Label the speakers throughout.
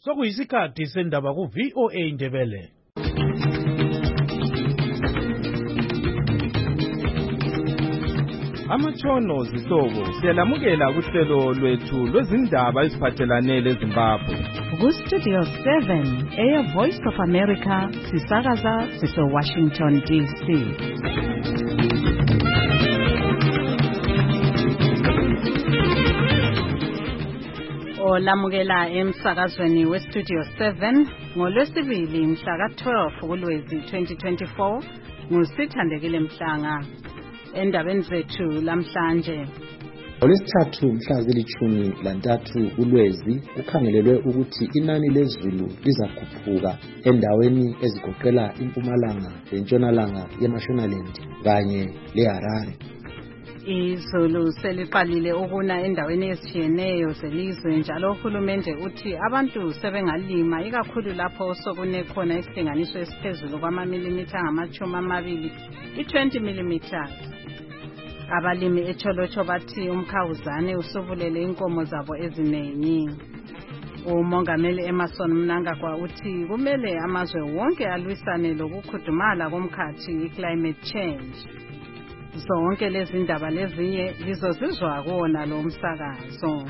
Speaker 1: Sokuyisikhathi sendaba ku-VOA Indebele.
Speaker 2: Amatshono zihlobo siyalamukela kuhlelo lwethu lwezindaba eziphathelane leZimbabwe.
Speaker 3: Ku-Studio 7, Air Voice of America, sisakaza sise-Washington, D.C. Olamukela emsakazweni we-Studio 7 ngoLwesibili mhla ka-12 kuLwezi 2024 nguSithandekile Mhlanga. Endabeni zethu lamhlanje,
Speaker 4: ngoLwesithathu mhla zili-13 kuLwezi kukhangelelwe ukuthi inani lezulu lizakhuphuka endaweni ezigoqela impumalanga lentshonalanga yeMashonaland kanye leHarare.
Speaker 3: Izulu seliqalile ukuna endaweni ezitshiyeneyo zelizwe, njalo uhulumende uthi abantu sebengalima ikakhulu lapho sokune khona isilinganiso esiphezulu kwamamilimitha angama-20, i-20 mm. Abalimi eTsholotsho bathi umkhawuzane usubulele inkomo zabo eziningi. Umongameli Emmerson Mnangagwa uthi kumele amazwe wonke alwisane lokukhudumala komkhathi i-climate change. Zonke lezi ndaba lezinye lizozizwa kuwona lo msakazo.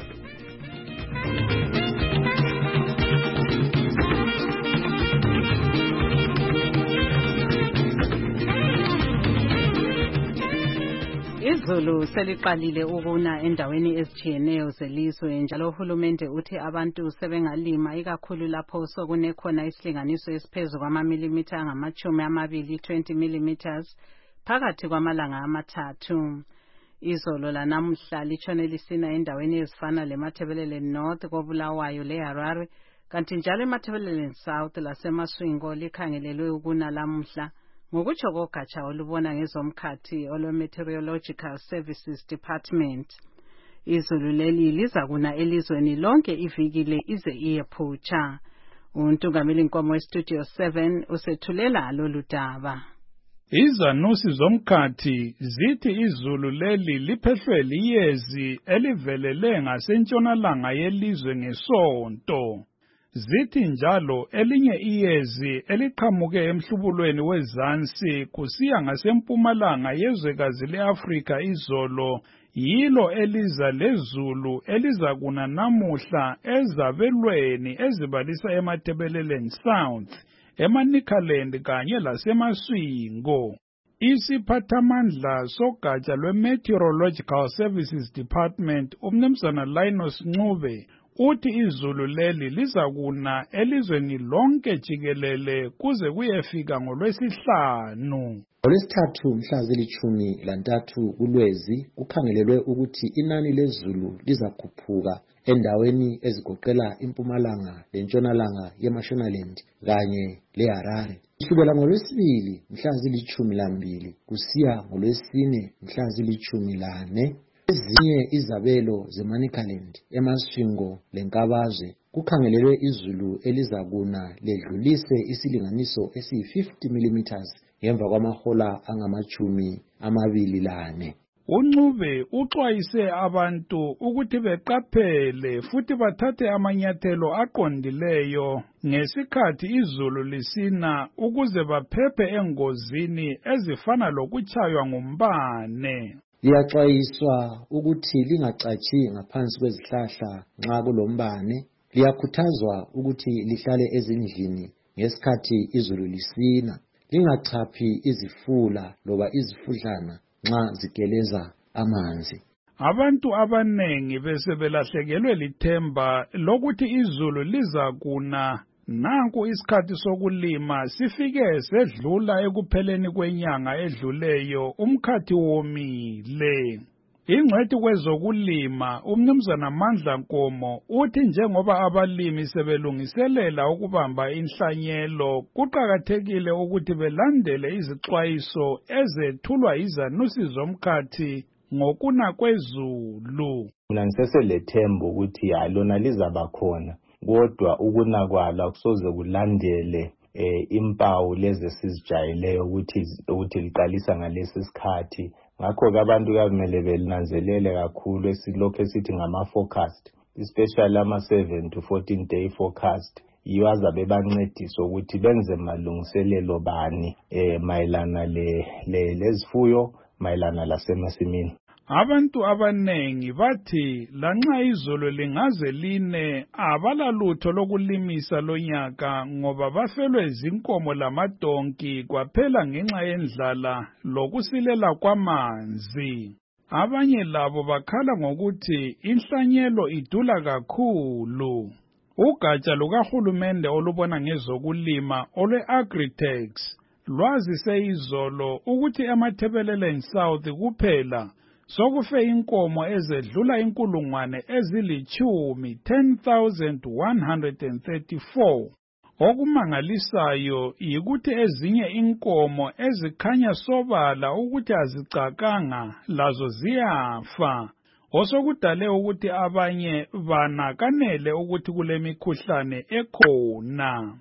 Speaker 3: Izulu seliqalile ukuna endaweni ezitshiyeneyo zelizwe, njalo uhulumende uthi abantu sebengalima ikakhulu lapho sokune khona isilinganiso esiphezulu kwamamilimitha angama-20, 20 mm, phakathi kwamalanga amathathu. Izolo lanamuhla litshone lisina endaweni ezifana leMatabeleland North, koBulawayo leHarare, kanti njalo eMatabeleland South laseMaswingo likhangelelwe ukuna lamuhla, ngokutsho kogatsha olubona ngezomkhathi olwe-Meteorological Services Department. Izulu leli lizakuna elizweni lonke iviki ize iyephutsha. Untungameli Nkomo weStudio 7 usethulela lolu daba.
Speaker 1: Izanusi zomkhathi zithi izulu leli liphehlwe liyezi elivelele ngasentshonalanga yelizwe ngeSonto. Zithi njalo elinye iyezi eliqhamuke emhlubulweni wezansi kusiya ngasempumalanga yezwekazi leAfrika izolo yilo eliza lezulu elizakuna namuhla ezabelweni ezibalisa eMatabeleland South, eManicaland kanye laseMaswingo. Isiphathamandla sogatsha lwe-Meteorological Services Department, umnumzana Linus Ncube, uthi izulu leli lizakuna elizweni lonke jikelele kuze kuyefika ngoLwesihlanu.
Speaker 4: ngoLwesithathu mhla zili-13 kuLwezi kukhangelelwe ukuthi inani lezulu lizakhuphuka endaweni ezigoqela impumalanga lentshonalanga yeMashonaland kanye leHarare. Kusukela ngoLwesibili mhla zili-12 kusiya ngoLwesine mhla zili-14, ezinye izabelo zeManicaland, eMaswingo leNkabazwe kukhangelelwe izulu elizakuna ledlulise isilinganiso esiyi-50 mm ngemva kwamahola angama-24.
Speaker 1: uNcube uxwayise abantu ukuthi beqaphele futhi bathathe amanyathelo aqondileyo ngesikhathi izulu lisina ukuze baphephe engozini ezifana lokutshaywa ngumbane.
Speaker 4: Liyaxwayiswa ukuthi lingacatshi ngaphansi kwezihlahla nxa kulombane. Liyakhuthazwa ukuthi lihlale ezindlini ngesikhathi izulu lisina. Lingachaphi izifula loba izifudlana nxa zigeleza amanzi.
Speaker 1: Abantu abanengi bese belahlekelwe lithemba lokuthi izulu lizakuna. Nanku isikhathi sokulima sifike sedlula ekupheleni kwenyanga edluleyo, umkhathi womile. Ingcwethi kwezokulima umnumzana Mandla Nkomo uthi njengoba abalimi sebelungiselela ukubamba inhlanyelo, kuqakathekile ukuthi belandele izixwayiso ezethulwa izanusi zomkhathi ngokuna kwezulu.
Speaker 5: Mina ngiseselethemba ukuthi lona lizaba khona, kodwa ukuna kwalo kusoze kulandele impawu lezi sizijayeleyo ukuthi liqalisa ngalesi sikhathi. Ngakho ke abantu kumele belinanzelele kakhulu esilokho esithi ngama-forecast especially ama-7 to 14 day forecast, yiyo azabe bancedisa ukuthi benze malungiselelo bani mayelana lezifuyo mayelana lasemasimini.
Speaker 1: Abantu abanengi bathi lanxa izolo lingaze line abalalutho lokulimisa lonyaka ngoba bafelwe zinkomo lamadonki kwaphela ngenxa yendlala lokusilela kwamanzi. Abanye labo bakhala ngokuthi inhlanyelo idula kakhulu. Ugatsha lukahulumende olubona ngezokulima olwe-Agritex lwazise izolo ukuthi eMatabeleland South kuphela sokufe inkomo ezedlula 10,134. Okumangalisayo yikuthi ezinye inkomo ezikhanya sobala ukuthi azicakanga lazo ziyafa. Osokudale ukuthi abanye banakanele ukuthi kulemikhuhlane ekhona.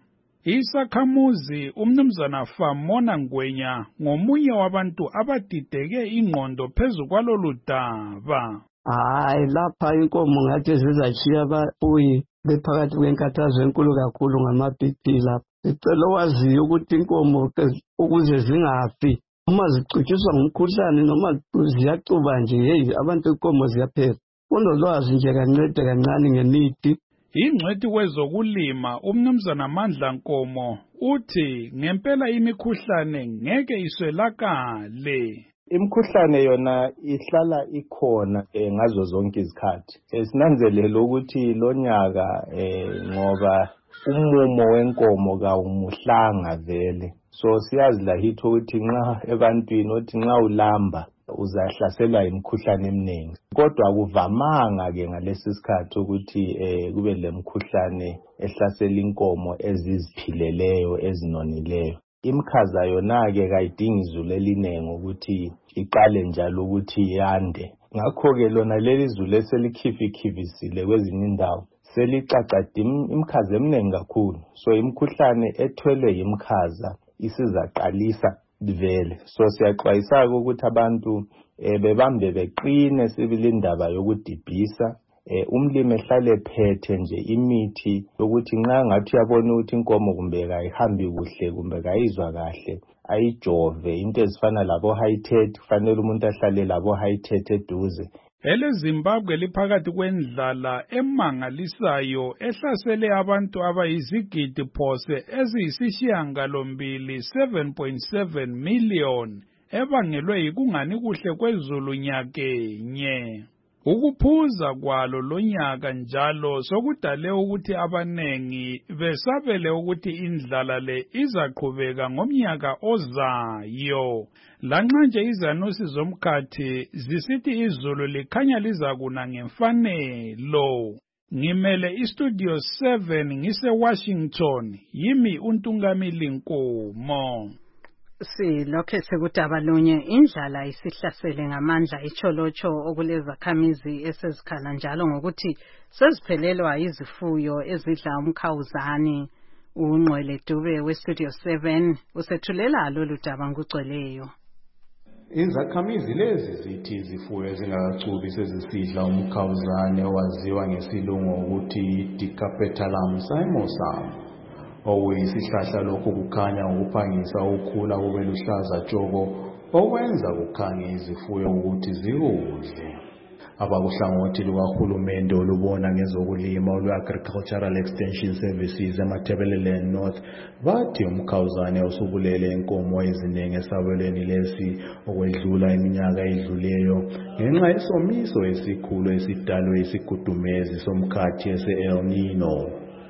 Speaker 1: Isakhamuzi umnumzana Famona Ngwenya ngomunye wabantu abadideke ingqondo phezu kwalolu daba.
Speaker 6: Hayi, lapha inkomo ngathi zizachiya abafuyi bephakathi kwenkathazo enkulu kakhulu ngama-BP lapha. Sicela waziyo ukuthi inkomo ukuze zingafi uma zicutshiswa ngumkhuhlane noma ziyacuba nje, hey, abantu inkomo ziyaphela. Unolwazi nje kancede kancane ngemithi.
Speaker 1: Ingcwethi kwezokulima umnumzana Mandla Nkomo uthi ngempela imikhuhlane ngeke iswelakale.
Speaker 5: Imikhuhlane yona ihlala ikhona ngazo zonke izikhathi. Sinanzelele ukuthi lonyaka ngoba umumo wenkomo kawumuhlanga vele. So siyazi lahithi ukuthi nxa ebantwini othi nxa ulamba uzahlaselwa imikhuhlane eminingi. Kodwa akuvamanga ke ngalesi sikhathi ukuthi kube lemikhuhlane ehlasela inkomo eziziphileleyo ezinonileyo. Imikhaza yona ke kayidingi izulu elinengi ukuthi iqale njalo ukuthi yande. Ngakho ke lona leli izulu eselikhifikhivisile kwezinye indawo selicacada imikhaza eminingi kakhulu. So imikhuhlane ethwele imikhaza isizaqalisa vele. So siyaxwayisa ukuthi abantu bebambe beqine sibili indaba yokudibhisa. Umlimi ehlale phethe nje imithi ukuthi nxa ngathi uyabona ukuthi inkomo kumbe kayihambi kuhle kumbe kayizwa kahle ayijove. Into ezifana labo Hytet kufanele umuntu ahlale labo Hytet eduze.
Speaker 1: EleZimbabwe liphakathi kwendlala emangalisayo ehlasele abantu abayizigidi phose eziyisishiyangalombili 7.7 million ebangelwe yikungani kuhle kwezulu nyakenye. Ukuphuza kwalo lonyaka njalo sokudale ukuthi abanengi besabele ukuthi indlala le izaqhubeka ngomnyaka ozayo. Lanxa nje izanusi zomkhathi zisithi izulu likhanya lizakuna ngemfanelo. Ngimele istudio 7 ngise-Washington, yimi uNtungamili Nkomo.
Speaker 3: Silokhe sekudaba lunye indlala isihlasele ngamandla icholocho okulezakhamizi esezikhala njalo ngokuthi seziphelelwa izifuyo ezidla umkhawuzane. Ungqwele Dube westudio 7 usethulela lolu daba ngugcweleyo.
Speaker 7: Izakhamizi lezi zithi izifuyo ezingakacubi sezisidla umkhawuzane owaziwa ngesilungu ukuthi Dicapetalum simosum. Okuyisihlahla lokhu kukhanya ukuphangisa ukukhula kube luhlaza tshoko okwenza kukhange izifuyo ukuthi zikudle. Abakuhlangothi lukahulumende olubona ngezokulima olwe-Agricultural Extension Services eMatabeleland North bathi umkhawuzane usubulele inkomo eziningi esabelweni lesi okwedlula iminyaka edluleyo ngenxa yesomiso esikhulu esidalwe isigudumezi somkhathi ese-El Nino.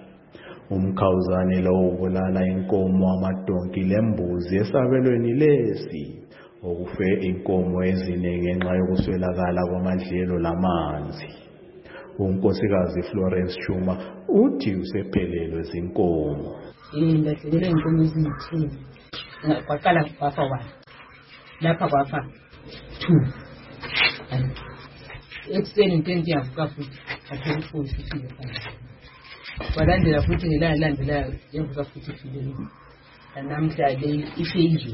Speaker 7: Umkhawuzane lo ubulala inkomo, amadonki lembuzi esabelweni lesi okufe inkomo eziningi ngenxa yokuswelakala kwamadlelo lamanzi. Unkosikazi Florence Chuma uthi usephelelwe zinkomo.
Speaker 8: Ngilahlekelwe inkomo ezithile. Kwaqala kwafa 1. Lapha kwafa 2. Ekuseni intenti yavuka futhi athola futhi ifile phansi. Walandela futhi ngelandelayo yavuka futhi ifile. Namhla le ifile.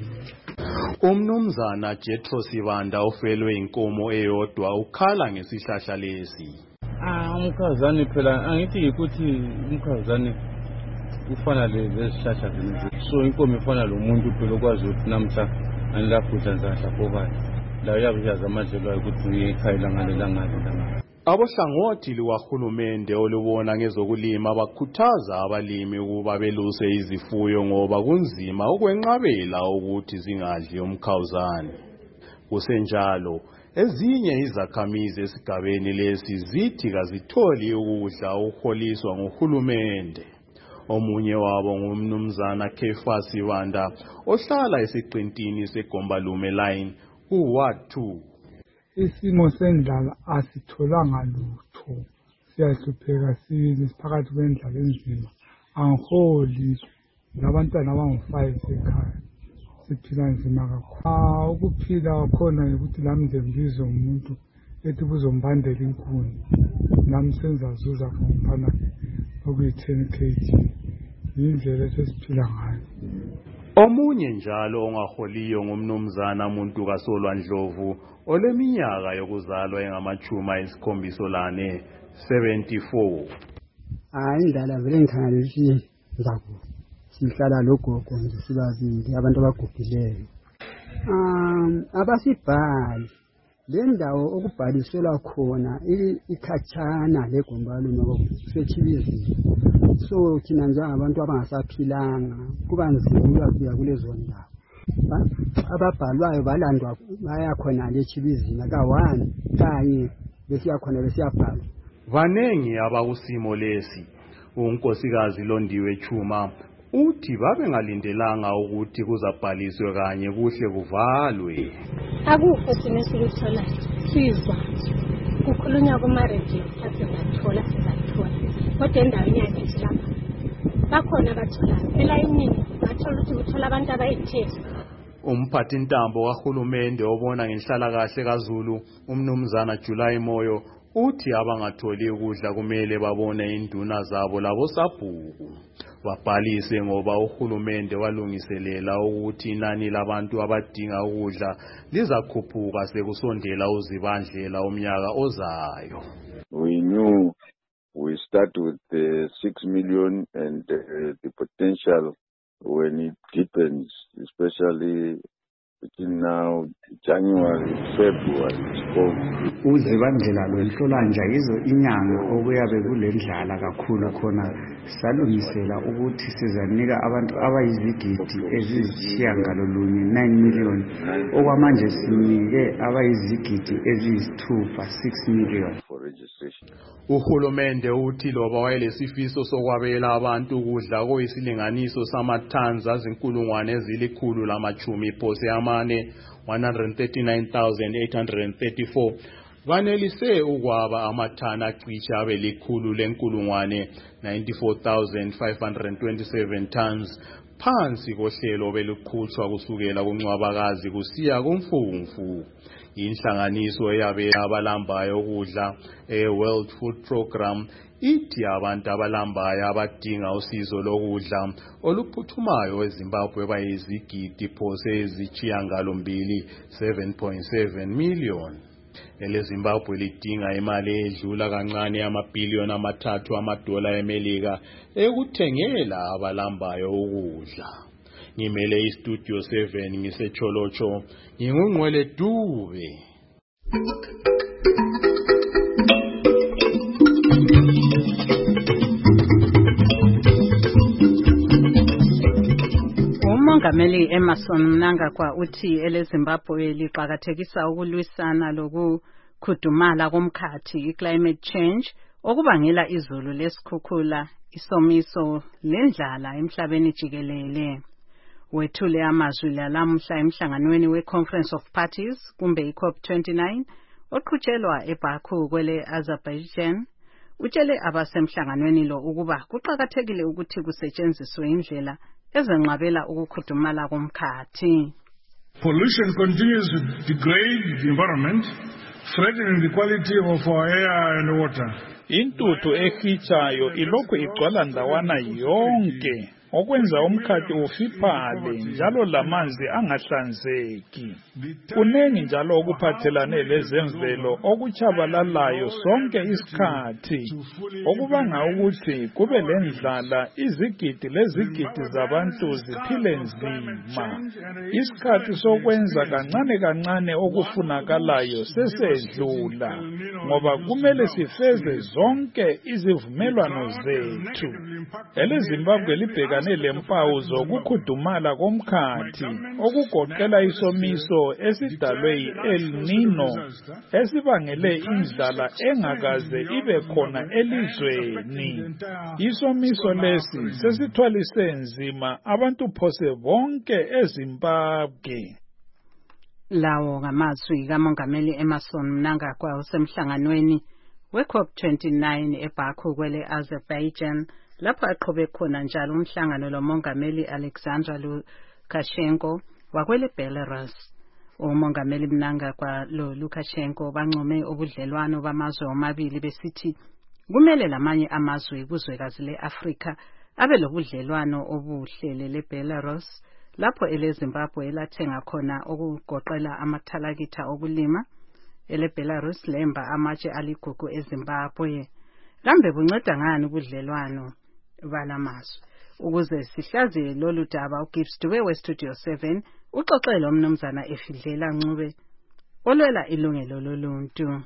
Speaker 7: Umnumzana Jethro Sibanda ofelwe inkomo eyodwa ukhala ngesihlahla lesi.
Speaker 2: Umkhazane phela angithi ukuthi umkhazane ufana lezihlahla zemvelo. So inkomo ifana lomuntu phela okwazi ukuthi namhla anilakudla nzahla pobani. La uyabuyaza amadlelo ayo ukuthi ngekhaya langale.
Speaker 7: Abohlangothi lukahulumende olubona ngezokulima bakhuthaza abalimi ukuba beluse izifuyo ngoba kunzima ukwenqabela ukuthi zingadli umkhawuzane. Kusenjalo, ezinye izakhamizi esigabeni lesi zithi kazitholi ukudla okuholiswa nguhulumende. Omunye wabo ngumnumzana Kefas Ibanda ohlala esiqintini seGombalume line kuWard 2.
Speaker 9: Isimo sendlala asitholanga lutho, siyahlupheka sibili siphakathi kwendlala enzima. Angiholi labantwana abangu-5 ekhaya, siphila nzima kakhulu. Ukuphila khona ukuthi lami ngibize umuntu ethi kuzombandela inkuni, nami senzazuza ngomfana okuyi-10 kg. Yindlela esesiphila ngayo.
Speaker 7: Omunye njalo ongaholiyo ngumnumzana Muntu Kasolwa Ndlovu oleminyaka yokuzalwa engama-74. 74.
Speaker 10: Indlala vele ngikhangalisi nzaku. Sihlala logogo nje sibabili abantu abagugileyo. Abasibhali le ndawo okubhaliselwa khona ikhatshana leGombalume ngokuseThibizini. So thina njengabantu abangasaphilanga kuba nzima ukuya kulezo ndawo. Ababhalwayo balandwa baya khona leThibizini ka-1 kanye besiya khona besiyabhala.
Speaker 7: Vanengi abakusimo lesi. uNkosikazi Londiwe Chuma uthi babengalindelanga ukuthi kuzabhaliswe kanye kuhle kuvalwe.
Speaker 11: Akukho sinesiluthola sizwa kukhulunywa kuma-radio sizathola kodwa endaweni yakithi lapha bakhona batholayo elayinini bathola ukuthi kuthola abantu abayithethe.
Speaker 7: Umphathintambo kahulumende obona ngenhlalakahle kaZulu umnumzana July Moyo uthi abangatholi ukudla kumele babone induna zabo labo sabhuku babhalise ngoba uhulumende walungiselela ukuthi inani labantu abadinga ukudla lizakhuphuka sekusondela uzibandlela umnyaka ozayo.
Speaker 12: We knew we start with the 6 million and the potential when it deepens, especially between now January, February.
Speaker 13: Uzibandlela lwenhlolanja yizo inyanga okuyabe kulendlala kakhulu khona salungisela ukuthi sizanika abantu abayizigidi eziyisishiyagalolunye 9 million okwamanje sinike abayizigidi eziyisithupha 6 million
Speaker 12: for registration.
Speaker 7: Uhulumende uthi loba wayelesifiso sokwabela abantu ukudla okuyisilinganiso samathani azinkulungwane ezilikhulu lamachumi phose amane 139,834 banelise ukwaba amathani acishe abe likhulu lenkulungwane 94,527 tons phansi kohlelo beluqhutshwa kusukela kuNcwabakazi kusiya kuMfumfu. Inhlanganiso eyabela abalambayo ukudla World Food Program ithi abantu abalambayo abadinga usizo lokudla oluphuthumayo eZimbabwe bayizigidi phose eziyisishiyagalombili 7.7 million. EleZimbabwe lidinga imali edlula kancane amabhiliyoni $3 eMelika ekuthengela abalambayo ukudla. Ngimele iStudio 7 ngiseCholocho ngingungqwele Dube.
Speaker 3: uMongameli Emmerson Mnangagwa uthi eleZimbabwe liqhakathekisa ukulwisana lokukhudumala komkhathi i-climate change okubangela izulu lesikhukhula isomiso lendlala emhlabeni jikelele. Wethule amazwi lalamhla emhlanganweni we-Conference of Parties kumbe i-COP29 oqhutshelwa eBaku kwele Azerbaijan. Utshele abasemhlanganweni lo ukuba kuqhakathekile ukuthi kusetshenziswe indlela ezenqabela ukukhudumala komkhathi.
Speaker 1: Pollution continues to degrade the environment, threatening the quality of our air and water. Intuthu ehitshayo ilokhu igcwala ndawana yonke okwenza umkhathi ufiphala njalo lamanzi angahlanzeki. Kunengi njalo okuphathelane lezemvelo okutshabalalayo sonke isikhathi, okubanga ukuthi kube lendlala, izigidi lezigidi zabantu ziphile nzima. Isikhathi sokwenza kancane kancane okufunakalayo sesedlula, ngoba kumele sifeze zonke izivumelwano zethu. EleZimbabwe libhekane lempawu zokukhudumala komkhathi, okugoqela isomiso esidalwe yi-El Nino esibangele indlala engakaze ibe khona elizweni. Isomiso lesi sesithwalise nzima abantu phose bonke eZimbabwe.
Speaker 3: Lawo ngamazwi kaMongameli Emmerson Mnangagwa usemhlanganweni we-COP29 eBaku kwele Azerbaijan, lapho aqhube khona njalo umhlangano loMongameli Alexander Lukashenko wakwele Belarus. UMongameli Mnangagwa Lukashenko bancome ubudlelwano bamazwe omabili besithi kumele lamanye amazwe kuzwekazi le-Afrika abe lobudlelwano obuhle le-Belarus, lapho eleZimbabwe lathenga khona okugoqela amathalakitha okulima. EleBelarus lemba amatshe aligugu eZimbabwe. Kambe bunceda ngani ubudlelwano balamazwe? Ukuze sihlaziye lolu daba, uGibbs Dube weStudio 7 uxoxele umnumzana Efidlela Ncube olwela ilungelo loluntu.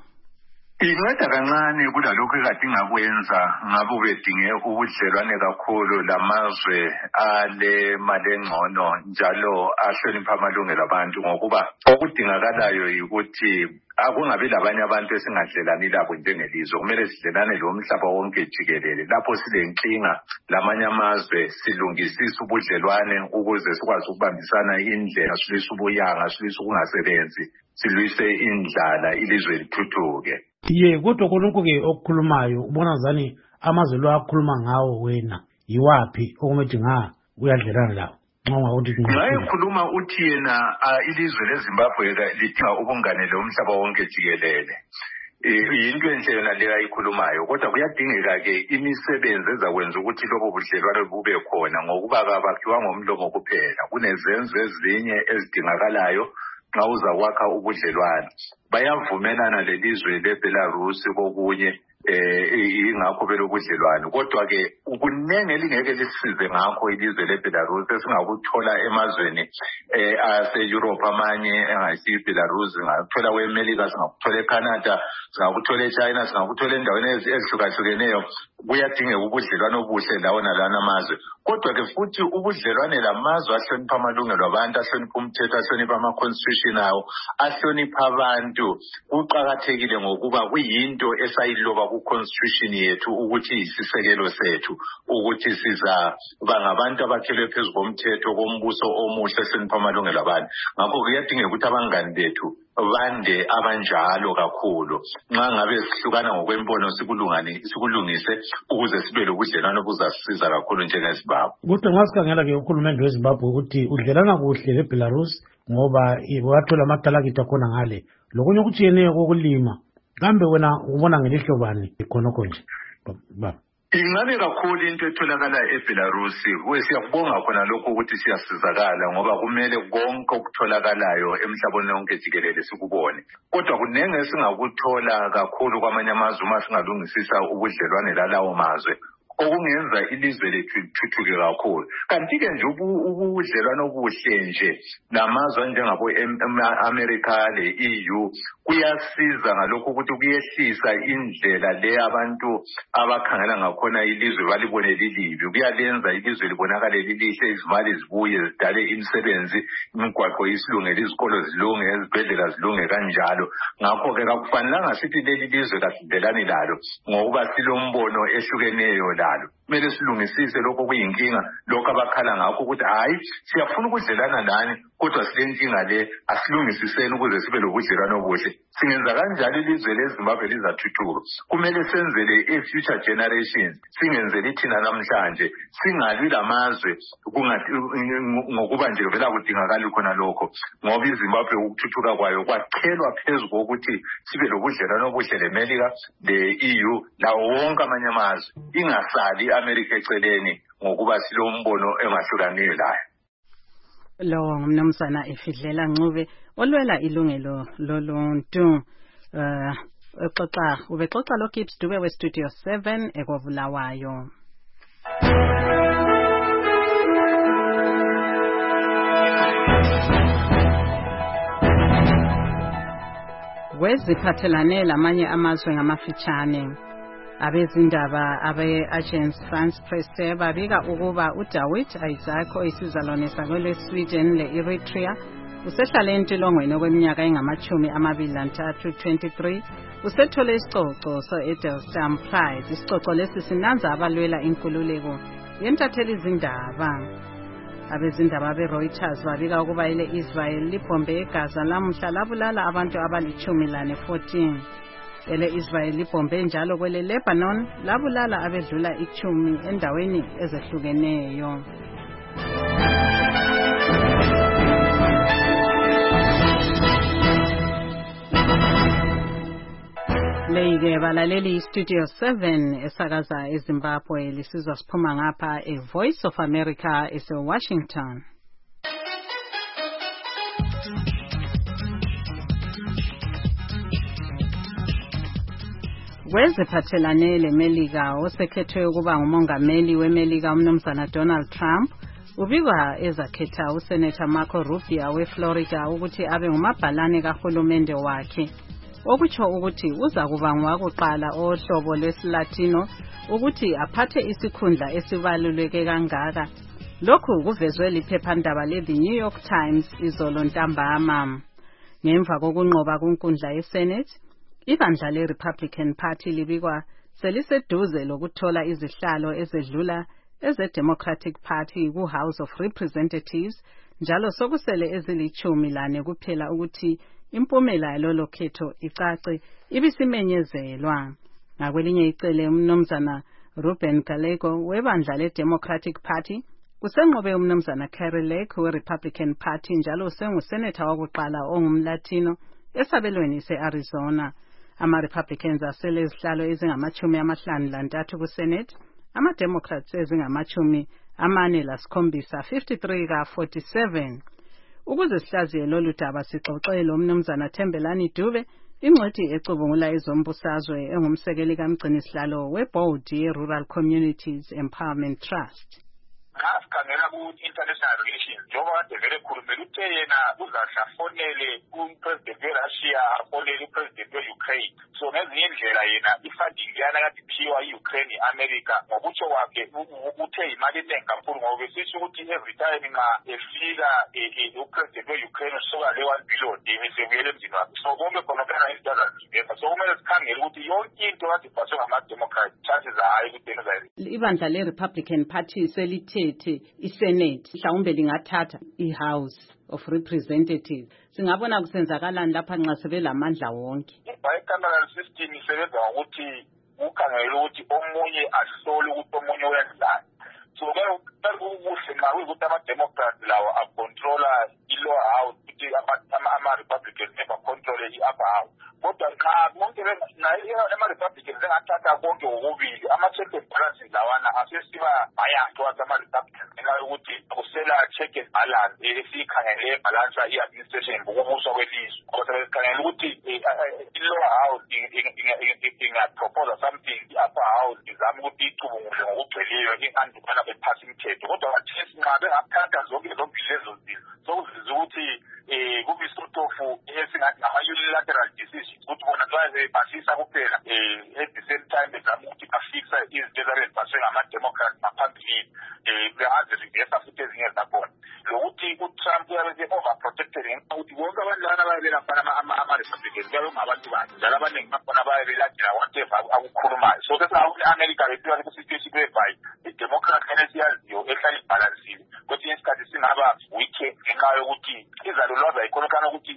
Speaker 14: Inceda kancane kulalokho ekade ingakwenza ngabe bedinge ubudlelwane kakhulu lamazwe ale mali engcono njalo ahlonipha amalungelo abantu, ngokuba okudingakalayo ukuthi akungabi labanye abantu esingadlelani labo njengelizwe. Kumele sidlelane lomhlaba wonke jikelele. Lapho silenkinga lamanye amazwe silungisise ubudlelwane ukuze sikwazi ukubambisana indlela, silwise ubuyanga, silwise ukungasebenzi, silwise indlala, ilizwe lithuthuke.
Speaker 15: Kodwa konke okukhulumayo ubona zani amazwe lo akhuluma ngawo wena yiwapi okumele uyadlelana lawo?
Speaker 14: Ngayikhuluma uthi yena ilizwe leZimbabwe lidinga ubungane lomhlaba wonke jikelele. Yinto enhle yona leyo ayikhulumayo, kodwa kuyadingeka-ke imisebenzi ezakwenza ukuthi lobo budlelwane bube khona, ngokuba kabakhiwa ngomlomo kuphela. Kunezenzo ezinye ezidingakalayo nxa uzakwakha ubudlelwane. Bayavumelana lelizwe leBelarus kokunye ingakho belobudlelwane, kodwa-ke kunenge elingeke lisize ngakho ilizwe leBelarus esingakuthola emazweni ase-Europe amanye engayisiyo iBelarus. Singakuthola kweMelika, singakuthola eCanada, singakuthola eChina, singakuthola endaweni ezihlukahlukeneyo. Kuyadingeka ubudlelwane obuhle lawo nalana amazwe, kodwa-ke futhi ubudlelwane lamazwe ahlonipha amalungelo abantu, ahlonipha umthetho, ahlonipha ama-constitution awo, ahlonipha abantu. Kuqakathekile ngokuba kuyinto esayiloba ku-constitution yethu ukuthi isisekelo sethu, ukuthi sizaba ngabantu abakhelwe phezu komthetho kombuso omuhle ehlonipha amalungelo abantu. Ngakho kuyadingeka ukuthi abangani bethu bande abanjalo kakhulu. Nxa ngabe sihlukana ngokwembono sikulungise ukuze sibe lobudlelwane obuzasisiza kakhulu njengeZimbabwe.
Speaker 15: Kodwa ngasikhangela-ke uhulumende weZimbabwe ukuthi udlelana kuhle leBelarus ngoba wathola amathalakitha khona ngale lokunye okutshiyeneyo kokulima. Kambe wena ubona ngelihlo bani khonokho nje?
Speaker 14: Ingabe kakhulu into etholakala eBelarus. Siyakubonga khona lokho ukuthi siyasizakala, ngoba kumele konke okutholakalayo emhlabeni wonke jikelele sikubone. Kodwa kunenge esingakuthola kakhulu kwamanye amazwe uma singalungisisa ubudlelwane lalawo mazwe, okungenza ilizwe lethu lithuthuke kakhulu. Kanti-ke nje ubudlelwane obuhle nje namazwe njengabo-America le-EU kuyasiza ngalokho ukuthi kuyehlisa indlela le abantu abakhangela ngakhona ilizwe balibone lilibi. Kuyalenza ilizwe libonakale lilihle, izimali zibuye zidale imisebenzi, imigwaqo isilungele, izikolo zilunge, ezibhedlela zilunge kanjalo. Ngakho-ke kakufanelanga sithi leli lizwe kasidlelani lalo ngokuba silombono ehlukeneyo lalo. Kumele silungisise lokho kuyinkinga, lokho abakhala ngakho ukuthi hayi siyafuna ukudlelana nani kodwa silenkinga le, asilungisiseni ukuze sibe lobudlelwane obuhle. Singenza kanjalo ilizwe leZimbabwe lizathuthuka. Kumele senzele i-future generations, singenzeli thina namhlanje, singalwi lamazwe ngokuba nje vela kudingakala khona lokho, ngoba iZimbabwe ukuthuthuka kwayo kwakhelwa phezu kokuthi sibe lobudlelwane obuhle leMelika, le-EU lawo wonke amanye amazwe, ingasali iAmerica eceleni ngokuba silombono engahlukaniyo layo.
Speaker 3: Lo ngumnumzana Efidlela Ncube olwela ilungelo loluntu. Ubexoxa lo Gibbs Dube we Studio 7 ekwabulawayo. Weziphathelane lamanye amazwe ngamafitshane. Abezindaba abe-Agence France Presse babika ukuba uDawit Isaac oyisizalwane sakwele Sweden le-Eritrea usehlale entilongweni okweminyaka engama-23 23 usethole isicoco so-Edelstam Prize. Isicoco lesi sinanza abalwela inkululeko yentatheli izindaba. Abezindaba be-Reuters babika ukuba ile-Israel libhombe eGaza lamuhla labulala abantu abali-14. Ele-Israel libhombe njalo kwele Lebanon labulala abedlula 10 endaweni ezehlukeneyo. Leyike balaleli Studio 7 esakaza eZimbabwe lisizwa siphuma ngapha Voice of America ese-Washington. Weziphathelane leMelika osekhethwe ukuba ngumongameli weMelika umnumzana Donald Trump ubikwa ezakhetha uSenator Marco Rubio weFlorida ukuthi abe ngumabhalane kahulumende wakhe, okutsho ukuthi uza kuba ngowakuqala ohlobo lwesiLatino ukuthi aphathe isikhundla esibaluleke kangaka. Lokhu kuvezwe liphephandaba le-The New York Times izolo ntambama. Ngemva kokunqoba kunkundla yeSenate, ibandla le-Republican Party libikwa seliseduze lokuthola izihlalo ezedlula eze-Democratic Party ku-House of Representatives, njalo sokusele ezili-14 kuphela ukuthi impumela yalolo khetho icace ibisimenyezelwa. Ngakwelinye icele umnumzana Ruben Gallego webandla le-Democratic Party usenqobe umnumzana Carrie Lake we-Republican Party njalo usenguseneta wakuqala ongumlatino esabelweni se-Arizona. Ama-Republicans asele izihlalo ezingama-53 ku-Senate, ama-Democrats ezingama-47 53 ka-47. Ukuze sihlaziye lolu daba sixoxele umnumzana Thembelani Dube, ingcwethi ecubungula ezombusazwe engumsekeli kamgcinisihlalo we-board ye-Rural Communities Empowerment Trust.
Speaker 14: Ngasikhangela ku-international relations njengoba kade vele khulumela uthe yena uzahlafonele kupresident we-Russia afonele upresident we-Ukraine. So ngezinye indlela yena ifunding yana kade iphiwa i-Ukraine i-America ngokutsho kwakhe uthe imali eningi kakhulu ngoba besisho ukuthi every time nxa efika upresident we-Ukraine usuka le-1 billion esebuyele emzini wakhe. So konke khonokana izinto azaziveza. So kumele sikhangele ukuthi yonke into kade ibhaswe ngama-Democrat chances hayi ukuthi
Speaker 3: ibandla le-Republican Party selithethe iSenate mhlawumbe lingathatha iHouse of Representatives. Singabona kusenzakalani lapha nxa sebelamandla wonke?
Speaker 14: Bicameral system isebenza ngokuthi ukhangele ukuthi omunye ahlole ukuthi omunye wenzani. So kuhle nxa kuyikuthi ama-Democrats lawo acontrola i-lower house ukuthi ama-Republicans nebacontrole i-upper house. Kodwa nxa bonke ama-Republicans engathatha konke kokubili, ama-check and balances lawana asesiba biased towards ama-Republicans ngenxa yokuthi kusela check and balance esiyikhangele ebhalansa i-administration ngokubuswa kwelizwe. Kodwa besikhangele ukuthi i-lower house inga-propose something, i-upper house izama ukuthi icubungule ngokugcweleyo ingandukana bephasi imithetho. Kodwa bathesi nxa bengathatha zonke zombili lezo zinto sokuziza ukuthi kube sort of esingathi ama-unilateral decisions ukuthi bona bayazibhasisa kuphela at the same time bezama ukuthi bafixa izinto ezabezibhaswe ngama-Democrats ngaphambilini angazirivesa futhi ezinye zakhona. Lokuthi uTrump uyabe se-overprotected ngenxa ukuthi bonke abantu lana bayabe belafana ama-Republicans bayabe ngabantu bakhe njalo abaningi bakhona bayabe belandela whatever akukhulumayo. So i-America besiba ku-situation whereby i-Democrat enesiyaziyo ehlala ibhalansile kwesinye isikhathi singaba weekend ngenxa yokuthi izalulwaza ikhonokana ukuthi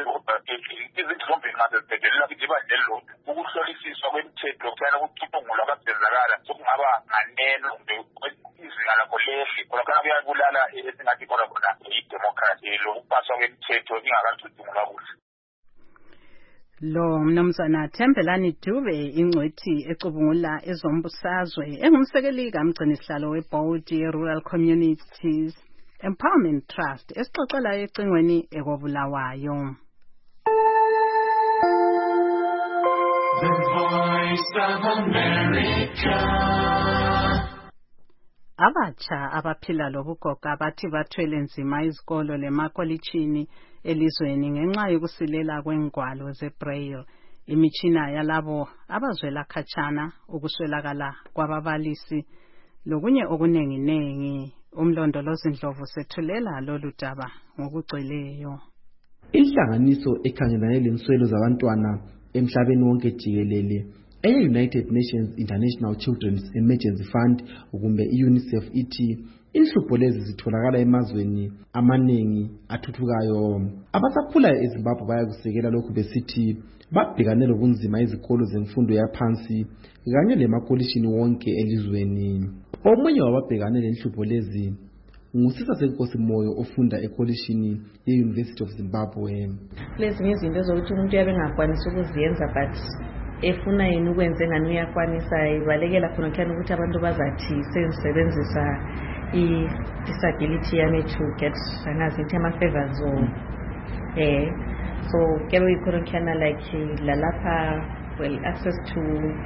Speaker 14: izinto zombili nxa zezibhedelela ukuthi iba nelodwa ukuhlolisiswa kwemithetho kuyana ukucubungulwa kwasenzakala sokungaba nganeno izinga lakho lehle khonokana kuyabulala esingathi khona i-democracy lokupaswa kwemithetho ingakacubungulwa kuhle.
Speaker 3: Lo mnumzana Thembelani Dube ingcwethi ecubungula ezombusazwe engumsekeli kamgcinisihlalo weBoard ye-Rural Communities Empowerment Trust esixoxela ecingweni ekobulawayo.
Speaker 16: The Voice of America.
Speaker 3: Abatsha abaphila lobugoga bathi bathwele nzima izikolo lemakolitshini elizweni ngenxa yokusilela kwengwalo zeBraille, imitshina yalabo abazwela khatshana, ukuswelakala kwababalisi lokunye okunenginengi. Umlondolozi Ndlovu sethulela lolu daba ngokugcweleyo.
Speaker 17: Inhlanganiso ekhangelane lenswelo zabantwana emhlabeni wonke jikelele United Nations International Children's Emergency Fund kumbe UNICEF ithi inhlupho lezi zitholakala emazweni amanengi athuthukayo. Abasakhulayo eZimbabwe bayakusekela lokhu besithi babhekane lobunzima izikolo zemfundo yaphansi kanye lemakolishini wonke elizweni. Omunye wababhekane lenhlupho lezi ngusisa Senkosi Moyo ofunda ekolishini ye-University of Zimbabwe.
Speaker 18: Lezi izinto zokuthi umuntu yabe ngakwanisa ukuziyenza but efuna yini ukwenza ngani uyakwanisa ibalekela khona kyani ukuthi abantu bazathi senzisebenzisa i-disability yami to get angazi into ama-favors or so kebe ikhona kyana like lalapha well access to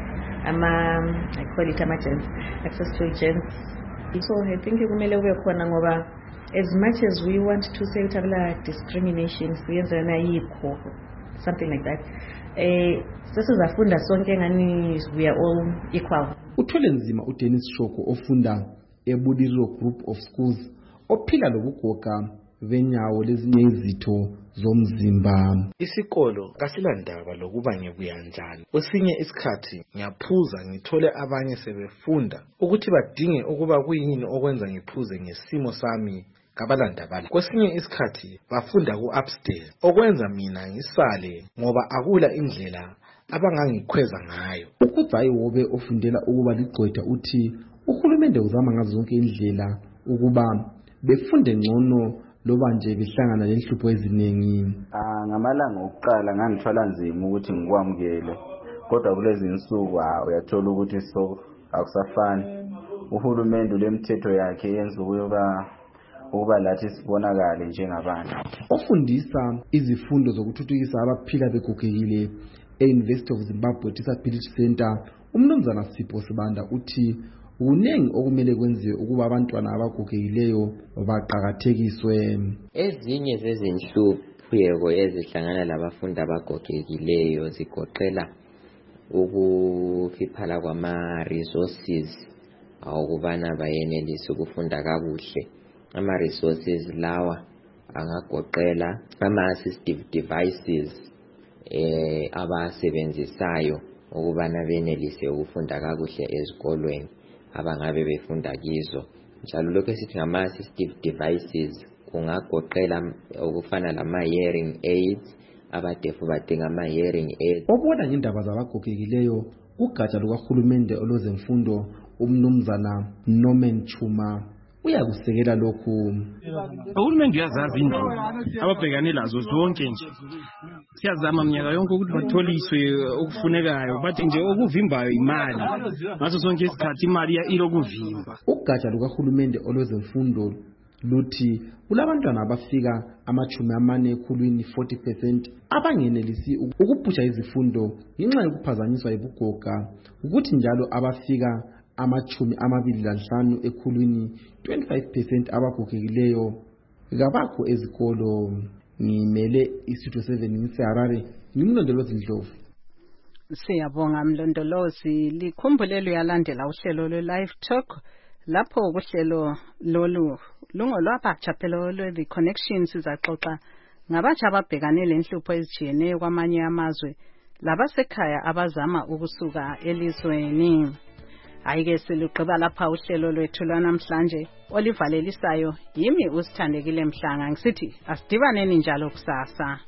Speaker 18: I call it access to agents. So I think kumele kube khona ngoba as much as we want to say ukuthi discrimination siyenza na yikho something like that sesizafunda sonke ngani we are all equal.
Speaker 17: Uthole nzima uDennis Shoko ofunda eBudiro Group of Schools ophila lobugoga benyawo lezinye izitho zomzimba.
Speaker 19: Isikolo kasilandaba lokuba ngibuyanjani. Kwesinye isikhathi ngiyaphuza ngithole abanye sebefunda ukuthi badinge ukuba kuyini okwenza ngiphuze ngesimo sami kabalandabala. Kwesinye isikhathi bafunda ku-upstairs okwenza mina ngisale ngoba akula indlela abangangikhweza ngayo.
Speaker 17: Ukudzayi wobe ofundela ukuba ligqwetha uthi uhulumende uzama ngazo zonke indlela ukuba befunde ngcono loba nje behlangana lenhlupho eziningi.
Speaker 20: Ngamalanga okuqala ngangithwala nzima ukuthi ngikwamukele, kodwa kulezi insuku uyathola ukuthi so akusafani. Uhulumende lemthetho yakhe yenza ukuba lathi sibonakale njengabantu.
Speaker 17: Ofundisa izifundo zokuthuthukisa abaphila begogekile e-University of Zimbabwe Disability Center, umnumzana Sipho Sibanda uthi kunengi okumele kwenziwe ukuba abantwana abagogekileyo baqhakathekiswe.
Speaker 21: Ezinye zezinhlupho ezihlangana labafundi abagogekileyo zigoqela ukufiphala kwama-resources awokubana bayenelise ukufunda kakuhle. Ama-resources lawa angagoqela ama-assistive devices abasebenzisayo ukubana benelise ukufunda kakuhle ezikolweni abangabe befunda kizo. Njalo lokho esithi ngama-assistive devices kungagoqela okufana lama-hearing aids, abadefu badinga ama-hearing aids.
Speaker 17: Obona ngendaba zabagogekileyo ugatsha lukahulumende olwezemfundo umnumzana Norman Chuma uyakusekela lokhu.
Speaker 22: Uhulumende uyazazi indlu ababhekane lazo zonke nje. Siyazama minyaka yonke ukuthi batholiswe okufunekayo, bathi nje okuvimbayo imali. Ngaso sonke isikhathi imali ilokuvimba.
Speaker 17: Ugatsha lukahulumende olwezemfundo luthi kulabantwana abafika 40% abangenelisi ukuphutsha izifundo ngenxa yokuphazanyiswa yibugoga, ukuthi njalo abafika 25 ekhulwini 25% abagogekileyo kabakho ezikolo. Ngimele iStudio 7 ngiseHarare, ngimlondolozi Ndlovu.
Speaker 3: Siyabonga mlondolozi. Likhumbulelo yalandela uhlelo lwe-Live Talk lapho uhlelo lolu lungolwabatsha phela lwe-The Connection. Sizaxoxa ngabatsha ababhekane lenhlupho ezijiyeneyo kwamanye amazwe labasekhaya abazama ukusuka elizweni. Ayike siluqeba lapha uhlelo lwethu lwanamhlanje olivalelisayo yimi uSithandekile Mhlanga ngisithi asidibaneni njalo kusasa.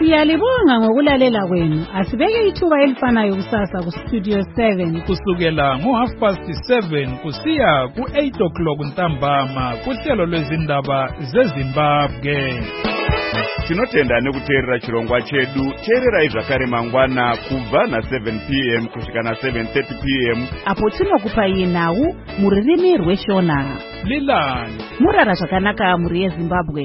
Speaker 3: Siyalibonga ngokulalela kwenu. Asibeke ithuba elifanayo kusasa ku Studio 7
Speaker 4: kusukela ngo7:30 kusiya ku8 ntambama kuhlelo lwezindaba zeZimbabwe.
Speaker 6: Tinotenda nekuteerera chirongwa chedu. Teererai zvakare mangwana kubva na7 p.m. kusvika na7:30 p.m.
Speaker 23: apo tinokupai nhau muririmi rweshona.
Speaker 4: Lilani
Speaker 23: murara zvakanaka muri yeZimbabwe.